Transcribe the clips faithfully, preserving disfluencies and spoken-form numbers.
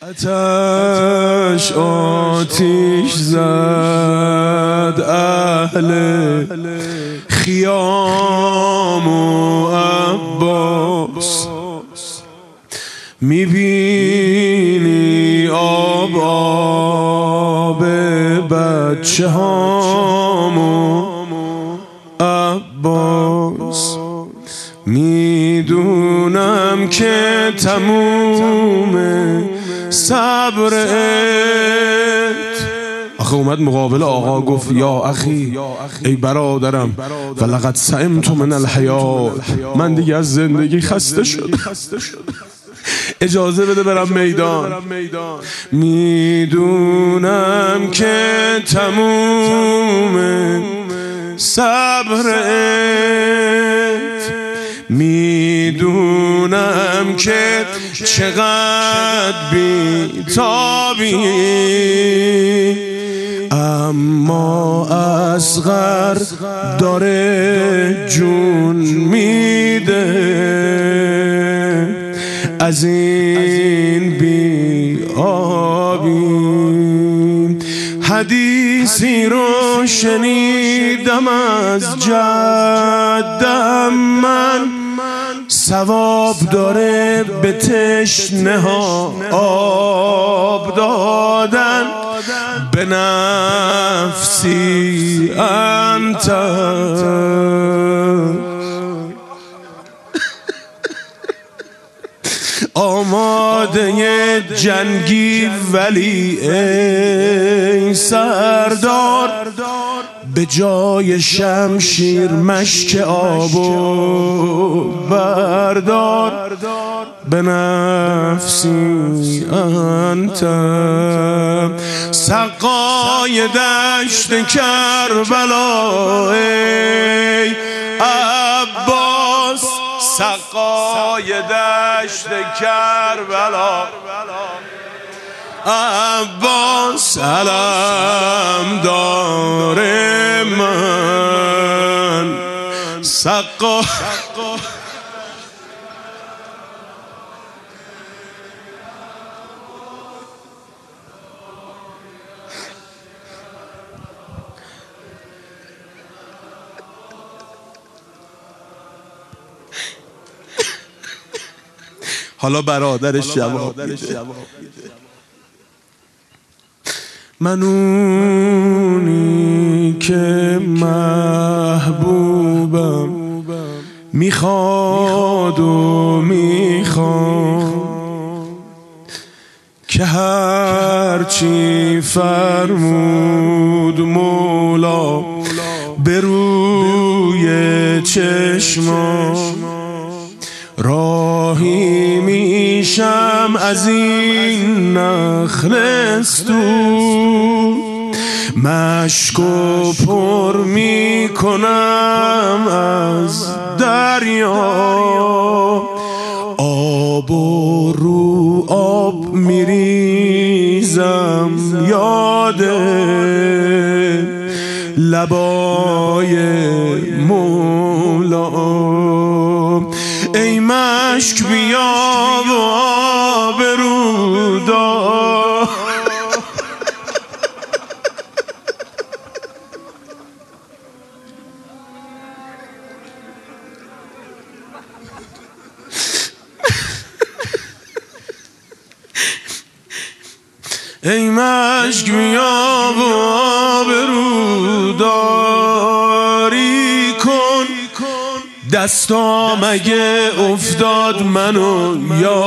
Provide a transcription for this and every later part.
آتش آتیش زد اهل خیام و عباس، میبینی آب آب بچه هام و عباس، میدونم که تموم صبرت. آخه اومد مقابل آقا گفت یا اخی، ای برادرم، ولقد سئمت من الحیات، من دیگه از زندگی خسته شدم، اجازه بده برم میدان. میدونم که تموم صبرت، میدونم که چقدر بی‌تابی، اما اصغر داره جون میده از این بی آبی. حدیثی رو شنیدم از جدم من، ثواب داره به تشنه ها آب دادن، به نفسی انت آماده جنگی ولی ای سردار، به جای شمشیر مشک آبو بردار، به نفسی انت سقای دشت کربلا، ای عباس سقای دشت کربلا، عباس علم دار من سقا. حالا برادرش جواب میده، من اونی که محبوبم میخواد و میخوام، که هرچی فرمود مولا به روی چشمام، راهی میشم از این نخلستون، مشکو پر میکنم از دریا، آب و رو آب میریزم یاد لبای مولا. ای مشک بیا و آب رو دار، ای مشک بیا و آب رو داری کن، دستا مگه افتاد منو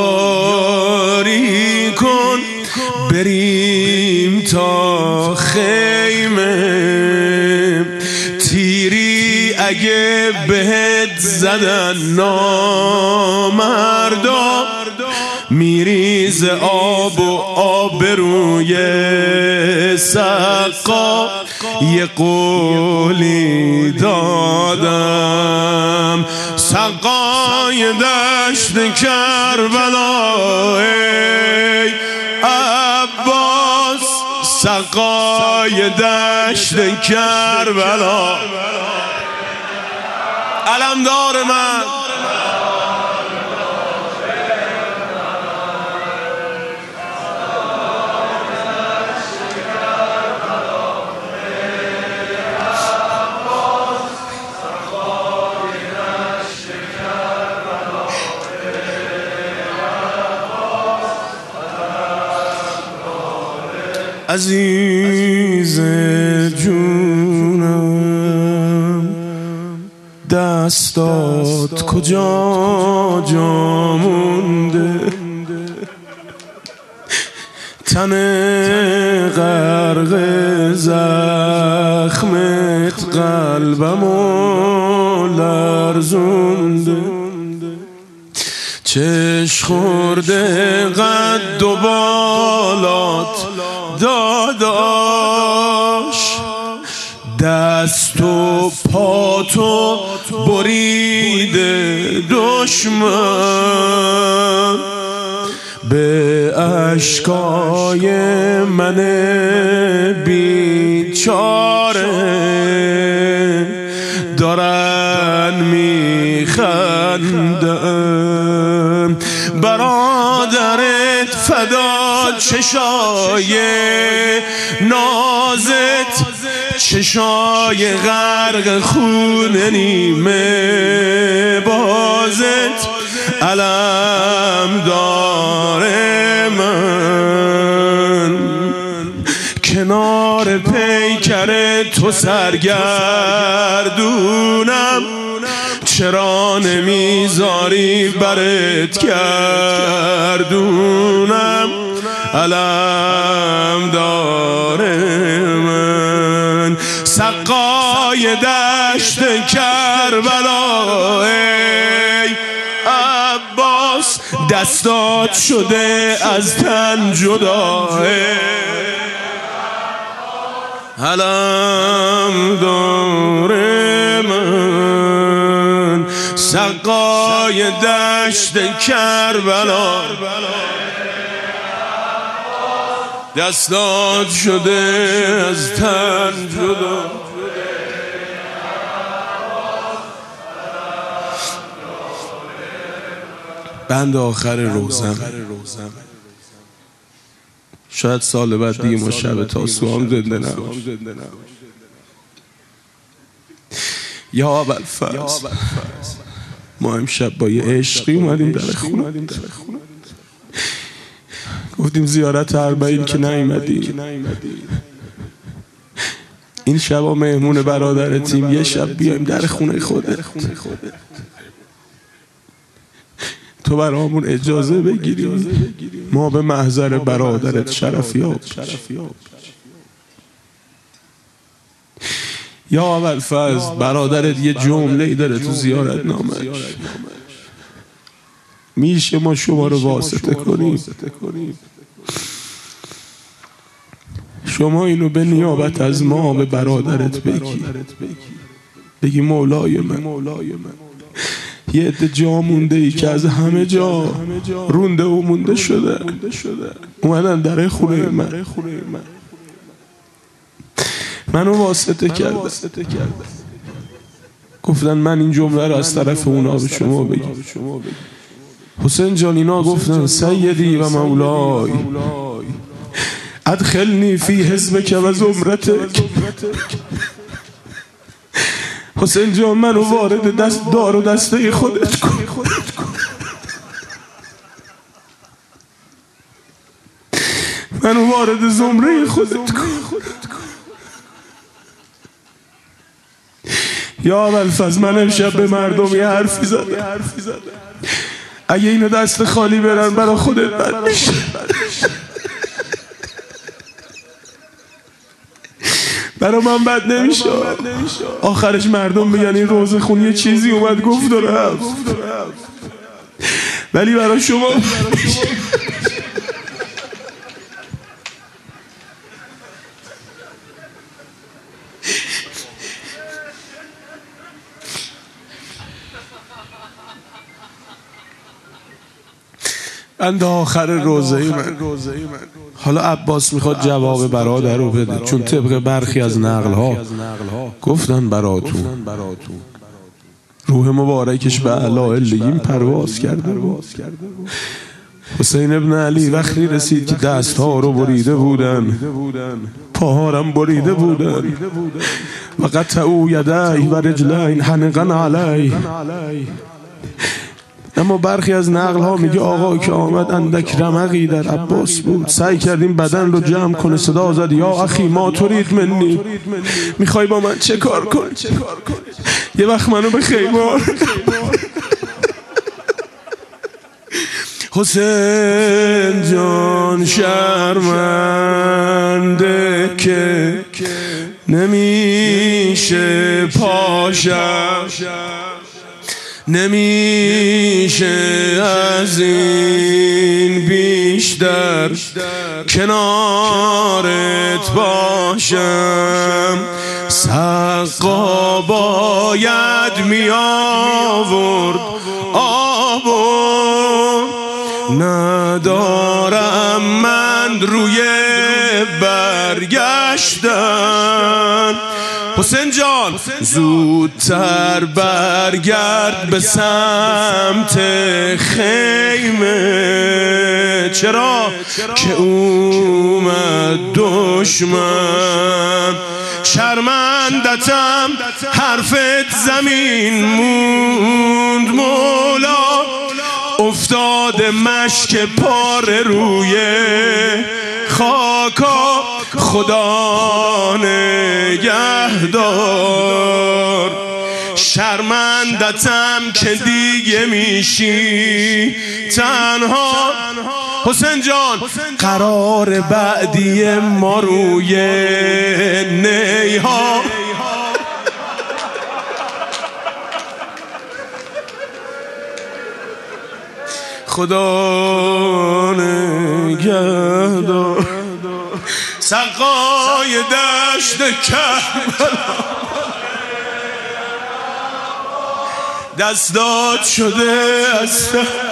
یاری کن، بریم تا خیمه، تیری اگه بهت زدن نامردا، میریز آب و آب روی سقا، یه قولی دادم سقای دشت کربلا، ای عباس سقای دشت کربلا، علمدار من. عزیز جونم دستات کجا جا مونده، تن غرق زخمت قلبمو لرزونده، چش خورده قد و بالات داداش، دست و پاتو بریده دشمن، به اشکای من بیچاره دارن میخندن. برادرت فدا چشای نازت، چشای غرق خون نیمه بازت، علم داره من کنار پیکر تو سرگردونم، چرا نمیذاری برت گردونم، علم داره من. سقای دشت کربلا ای عباس، دستات شده از تن جدا، علم داره من. سقای دشت کربلا دستات شده از تن جدا. بند آخر روزم، شاید سال بعد دیگه ما شب تاسوعام زنده نباشیم. یا ابوالفضل، ما امشب با یه عشقی اومدیم در خونه، گفتیم زیارت اربعین که نیومدیم، این شبا مهمون برادرتیم، یه شب بیایم در خونه خودت، تو برامون اجازه بگیری ما به محضر برادرت شرفیاب. یا ابوالفضل، برادرت یه جمله‌ای داره تو زیارت نامش، میشه ما شما رو واسطه کنیم، شما اینو به نیابت از ما به برادرت بگی، بگی مولای من، یه عده جا مونده ای که از همه جا رونده و مونده شده، اومدن در خونه من، منو واسطه کردن، گفتن من این جمله رو از طرف اونا به شما بگم. حسین جان اینا گفتن سیدی و مولای ادخلنی فی حزبک و زمرتک. حسین جان منو وارد دست دار و دسته خودت کن، منو وارد زمره خودت کن. یا ابوالفضل، من امشب به مردم یه حرفی زدم، اگه اینو دست خالی برن برا خودت بد میشه، برا من بد نمیشه، آخرش مردم بگن این روزه خون یه چیزی اومد گفت و رفت، ولی برا شما بند آخر روزه من. حالا عباس میخواد جواب برادر رو بده، چون طبق برخی از نقل ها گفتن براتون روح مبارکش به اعلی علیین پرواز کرده بود. حسین ابن علی وقتی رسید که دست ها رو بریده بودن، پاهارم بریده بودن، و قطعوا یدیه و رجلین حنقا علیه، اما برخی از نقل ها میگه آقا که آمد اندک رمقی در عباس بود، سعی کردیم بدن رو جمع کنه، صدا زد یا اخی ما ترید منی، میخوای با من چه کار کنی؟ یه وقت منو به خیمار. حسین جان شرمنده که نمیشه پاشم، نمیشه از این بیشتر کنارت باشم. سقا باید می آورد آبو، ندارم من روی برگشتن. حسین جان زودتر برگرد به سمت خیمه، چرا که اومد دشمن. شرمندتم حرفت زمین موند مولا، افتاده مشک پاره روی خاکا، خدا نگهدار. شرمندتم که دیگه میشی تنها. حسین جان قرار بعدی ما روی نیها. خدا نگهدار. سقای دشت کربلا دستات شده است